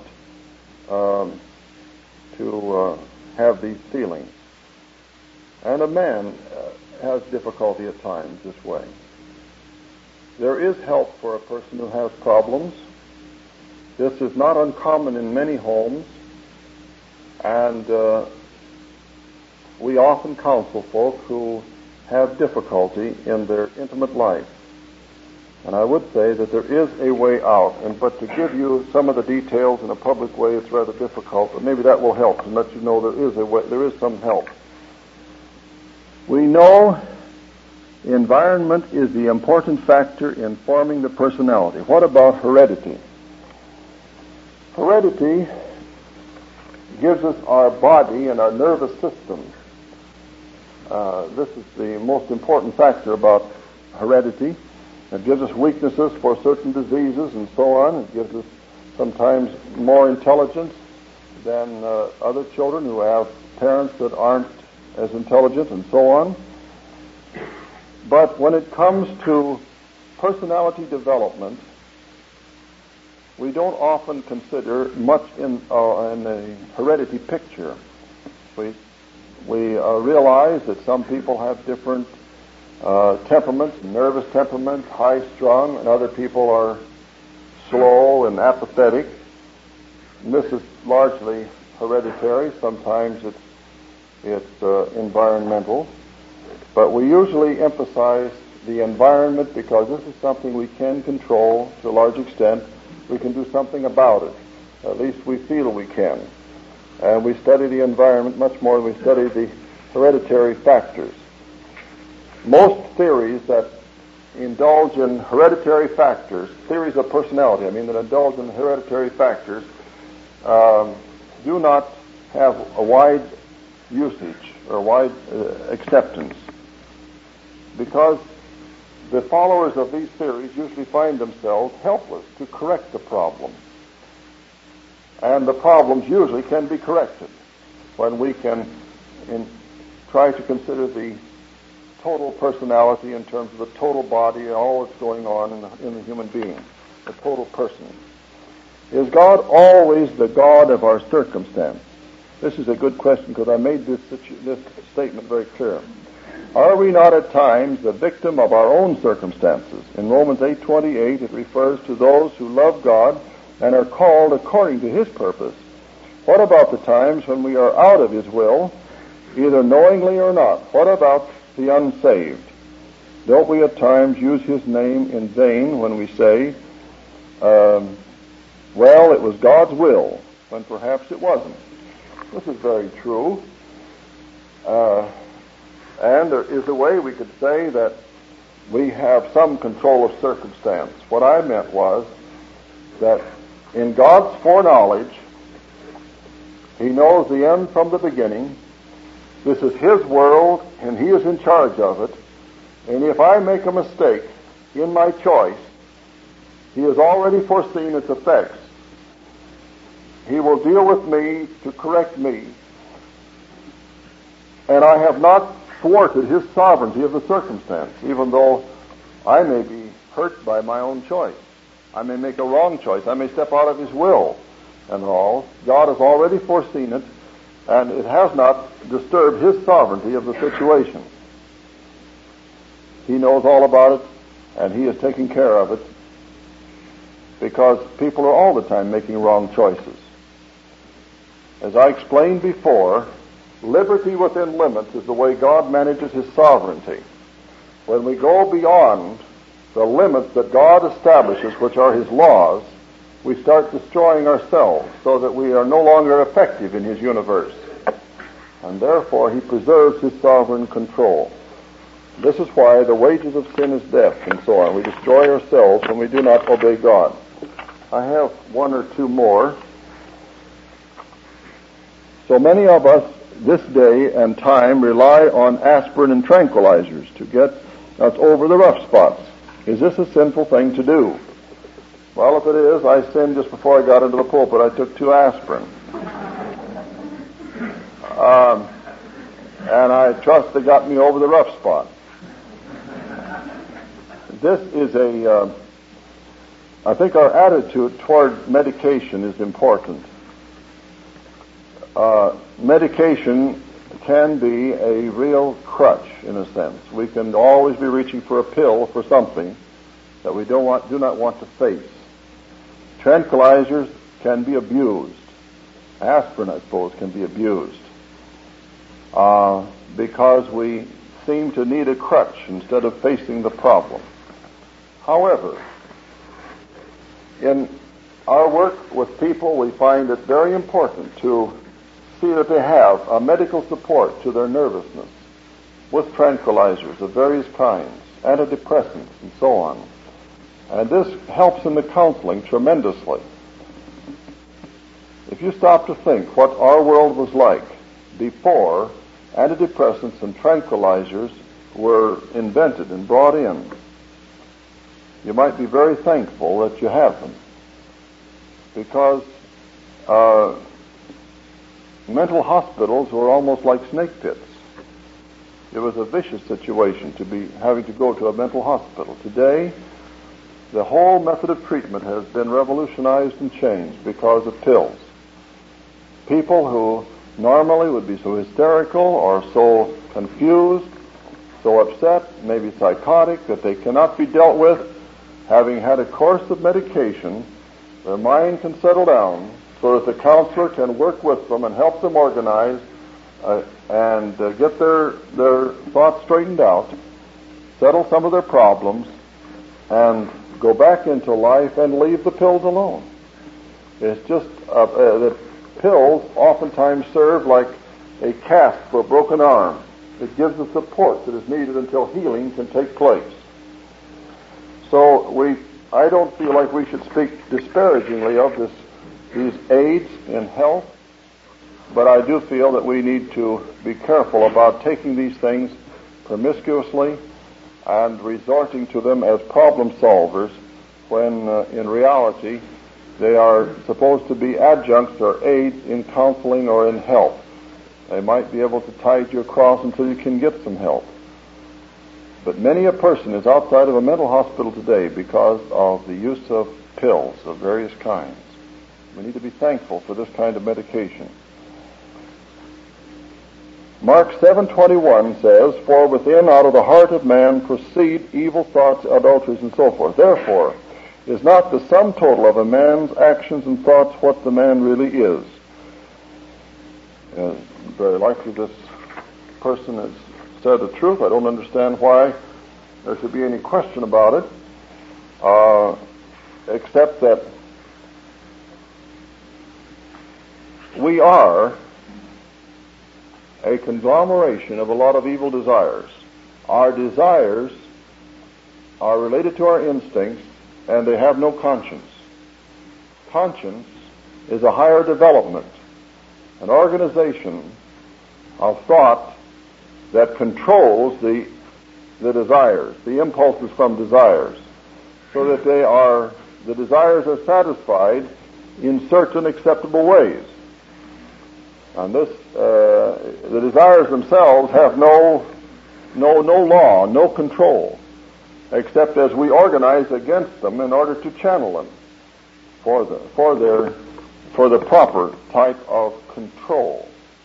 to have these feelings. And a man has difficulty at times this way. There is help for a person who has problems. This is not uncommon in many homes, and we often counsel folk who have difficulty in their intimate life. And I would say that there is a way out, but to give you some of the details in a public way, it's rather difficult, but maybe that will help and let you know there is a way, there is some help. We know environment is the important factor in forming the personality. What about heredity? Heredity gives us our body and our nervous system. This is the most important factor about heredity. It gives us weaknesses for certain diseases and so on. It gives us sometimes more intelligence than other children who have parents that aren't as intelligent and so on. But when it comes to personality development, we don't often consider much in a heredity picture. We realize that some people have different temperaments, nervous temperaments, high-strung, and other people are slow and apathetic. And this is largely hereditary. Sometimes it's environmental. But we usually emphasize the environment because this is something we can control to a large extent. We can do something about it. At least we feel we can. And we study the environment much more than we study the hereditary factors. Most theories that indulge in hereditary factors, theories of personality, that indulge in hereditary factors, do not have a wide usage or wide acceptance, because the followers of these theories usually find themselves helpless to correct the problem. And the problems usually can be corrected when we can try to consider the total personality in terms of the total body and all that's going on in the human being, the total person. Is God always the God of our circumstance? This is a good question because I made this statement very clear. Are we not at times the victim of our own circumstances? In Romans 8:28, it refers to those who love God and are called according to His purpose. What about the times when we are out of His will, either knowingly or not? What about the unsaved? Don't we at times use His name in vain when we say, well, it was God's will, when perhaps it wasn't? This is very true. And there is a way we could say that we have some control of circumstance. What I meant was that in God's foreknowledge, He knows the end from the beginning. This is His world, and He is in charge of it. And if I make a mistake in my choice, He has already foreseen its effects. He will deal with me to correct me. And I have not thwarted His sovereignty of the circumstance, even though I may be hurt by my own choice. I may make a wrong choice. I may step out of His will and all. God has already foreseen it, and it has not disturbed His sovereignty of the situation. He knows all about it, and He is taking care of it, because people are all the time making wrong choices. As I explained before, liberty within limits is the way God manages His sovereignty. When we go beyond the limits that God establishes, which are His laws, we start destroying ourselves so that we are no longer effective in His universe. And therefore He preserves His sovereign control. This is why the wages of sin is death, and so on. We destroy ourselves when we do not obey God. I have one or two more. So many of us this day and time rely on aspirin and tranquilizers to get us over the rough spots. Is this a sinful thing to do? Well, if it is, I sinned just before I got into the pulpit. I took 2 aspirin. And I trust they got me over the rough spot. This is I think our attitude toward medication is important. Medication can be a real crutch, in a sense. We can always be reaching for a pill for something that we do not want to face. Tranquilizers can be abused. Aspirin, I suppose, can be abused because we seem to need a crutch instead of facing the problem. However, in our work with people, we find it very important to see that they have a medical support to their nervousness with tranquilizers of various kinds, antidepressants, and so on. And this helps in the counseling tremendously. If you stop to think what our world was like before antidepressants and tranquilizers were invented and brought in, you might be very thankful that you have them, because mental hospitals were almost like snake pits. It was a vicious situation to be having to go to a mental hospital. Today, the whole method of treatment has been revolutionized and changed because of pills. People who normally would be so hysterical or so confused, so upset, maybe psychotic, that they cannot be dealt with, having had a course of medication, their mind can settle down so that the counselor can work with them and help them organize and get their thoughts straightened out, settle some of their problems, and go back into life and leave the pills alone. It's just the pills oftentimes serve like a cast for a broken arm. It gives the support that is needed until healing can take place. So I don't feel like we should speak disparagingly of these aids in health, but I do feel that we need to be careful about taking these things promiscuously and resorting to them as problem solvers when in reality they are supposed to be adjuncts or aids in counseling or in help. They might be able to tide you across until you can get some help. But many a person is outside of a mental hospital today because of the use of pills of various kinds. We need to be thankful for this kind of medication. Mark 7:21 says, "For within, out of the heart of man, proceed evil thoughts, adulteries, and so forth. Therefore, is not the sum total of a man's actions and thoughts what the man really is?" Very likely this person has said the truth. I don't understand why there should be any question about it, except that we are a conglomeration of a lot of evil desires. Our desires are related to our instincts, and they have no conscience. Conscience is a higher development, an organization of thought that controls the desires, the impulses from desires, so that the desires are satisfied in certain acceptable ways. And the desires themselves have no law, no control, except as we organize against them in order to channel them for the proper type of control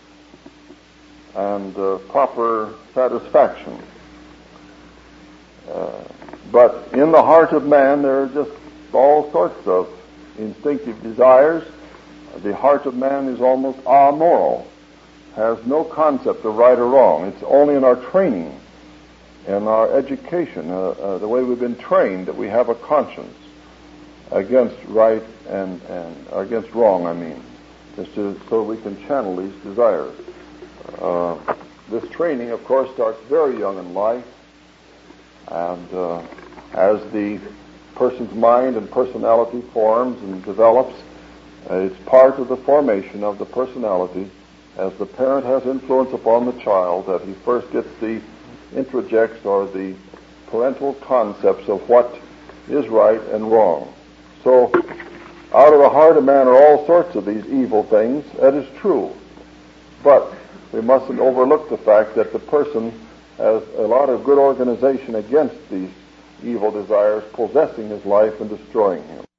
and proper satisfaction. But in the heart of man, there are just all sorts of instinctive desires. The heart of man is almost amoral, has no concept of right or wrong. It's only in our training, in our education, the way we've been trained, that we have a conscience against right and against wrong, I mean, so we can channel these desires. This training, of course, starts very young in life, and as the person's mind and personality forms and develops, it's part of the formation of the personality, as the parent has influence upon the child, that he first gets the introjects or the parental concepts of what is right and wrong. So, out of the heart of man are all sorts of these evil things. That is true. But we mustn't overlook the fact that the person has a lot of good organization against these evil desires possessing his life and destroying him.